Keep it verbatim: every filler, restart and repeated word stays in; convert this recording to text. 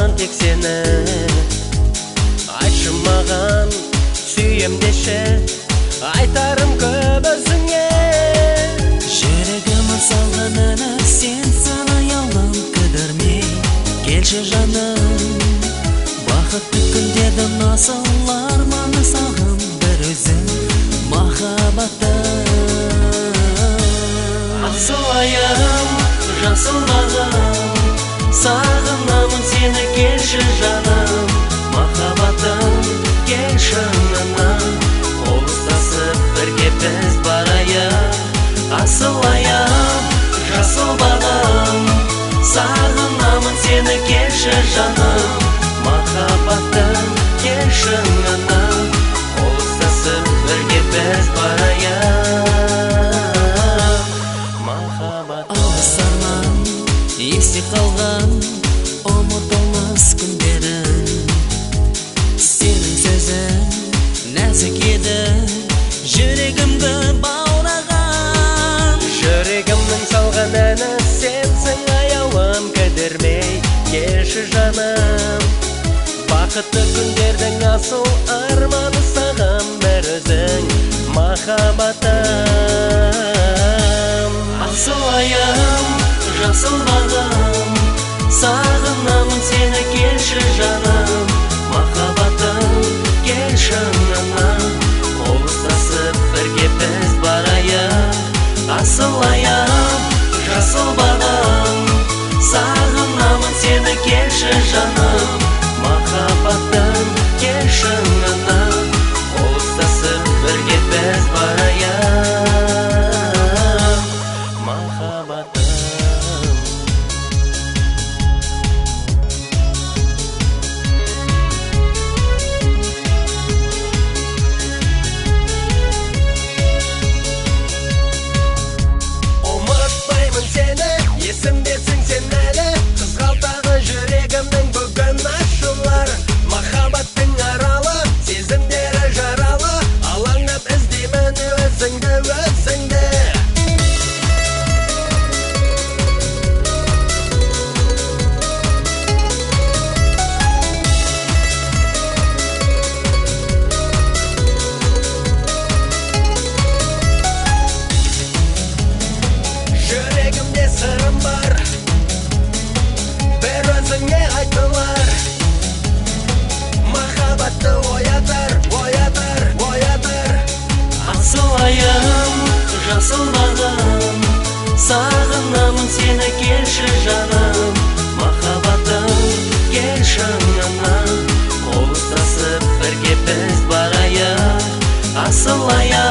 сағынған тек сені. Айтшы маған сүйем деші, айтарым көп өзіңе. Жүрегімін салғанына сен санай алам кідірмей. Келші жаным, бақытты күндердің асыл арманы сағым бір өзің махаббатым. Асыл айым, жасыл бағым, сағынамын сені, келші жаным. Махаббатым, кел шыңына, қол ұстасып бірге біз барайық. Асыл айым, жасыл бағым, сағынамын сені, келші жаным. Махаббатым, кел шыңына, қол ұстасып бірге біз барайық. Алыс арман, есте қалған ұмытылмас күндерім. Сенің сөзің нәзік еді, жүрегімді баураған. Жүрегімнің салған әні сенсің, аяуым кідірмей. Келші жаным, бақытты күндердің асыл арманы саған бір өзің махаббатым. Асыл айым, жасыл бағым, сағынамын сені, келші жаным. Махаббатым, кел шыңына, қол ұстасып бірге біз барайық. Асыл айым, жасыл бағым, сағынамын сені, келші жаным. Махаббатым, кел шыңына, қол ұстасып бірге біз барайық. Махаббатым. Ұмытпаймын сені, есімдесің сен әлі. Қызғалтағы жүрегімнің бүгін ашылар. Махаббаттың аралы, сезімдері жаралы. Алаңдап іздеймін өзіңді, өзіңді. Жүрегімде сырым бар, бір өзіңе айтылар. Махаббатты оятар, оятар, оятар. Асыл айым, жасыл бағым, сағынамын сені, келші жаным. Махаббатым, кел шыңына, қол ұстасып бірге біз барайық. Асыл айым.